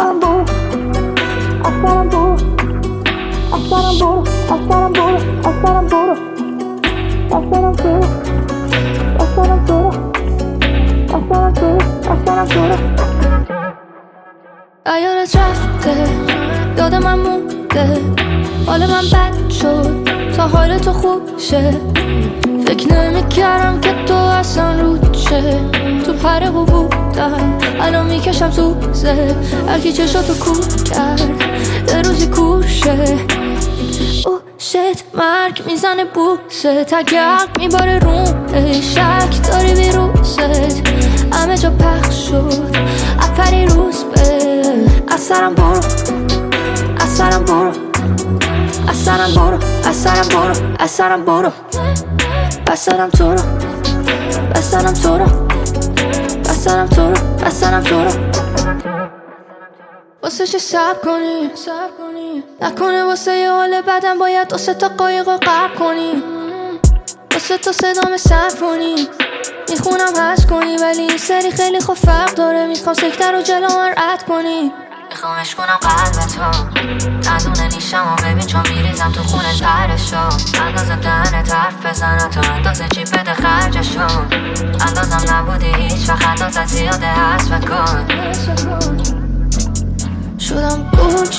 اصلا برو اصلا برو اصلا برو اصلا برو اصلا برو اصلا برو اصلا برو اصلا برو اصلا برو ایارت رفته یاد من مونده حال من بد شد تا حال تو خوب شه فکر نمیکردم که تو اصلا رود شه تو پره بودم الان میکشم سوزه هرکی چشاتو کور کرد یه روزی کور شه او شت مرگ میزنه بوست تگرد میباره رومه شک داری ویروست همه جا پخش شد اپری روز به اثرم برو اثرم برو اثرم برو اثرم برو اثرم برو بسرم تو رو بسرم تو رو بسرم تو رو بسرم تو رو واسه چه سب کنی نکنه واسه یه حال بدن باید 2 تا قایق رو غرق کنی واسه تو صدام سمفونی میخونم هست کنی ولی این سری خیلی خوب فرق داره میخوام سکتر رو جلو من رد کنی میخوامش کنم قلبتو ندونه نیشم و ببین چون میریزم تو خونه زهرشو اندازه دهنت حرف بزنه تو اندازه چی بده خرجشو اندازم نبودی هیچ وقت اندازت زیاده هست بکن شدم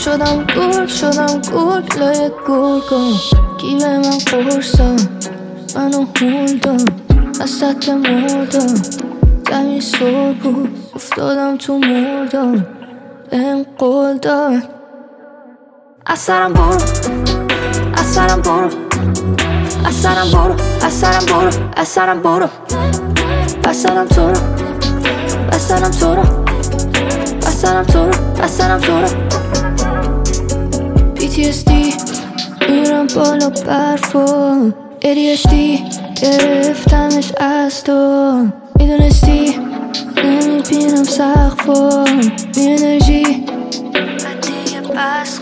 گرگ لای گرگم گیره من قرصم منو هول داد وسط مردم زمین سر بود افتادم تو مردم بهم قول داد اثرم برو اثرم برو اثرم برو اثرم برو اثرم برو بسرم تو رو بسرم تو رو بسرم تو رو بسرم تو رو PTSD میرم بالا برفا ADHD گرفتمش از تو میدونستی نمیبینم سقفا بی انرژی دیگه بس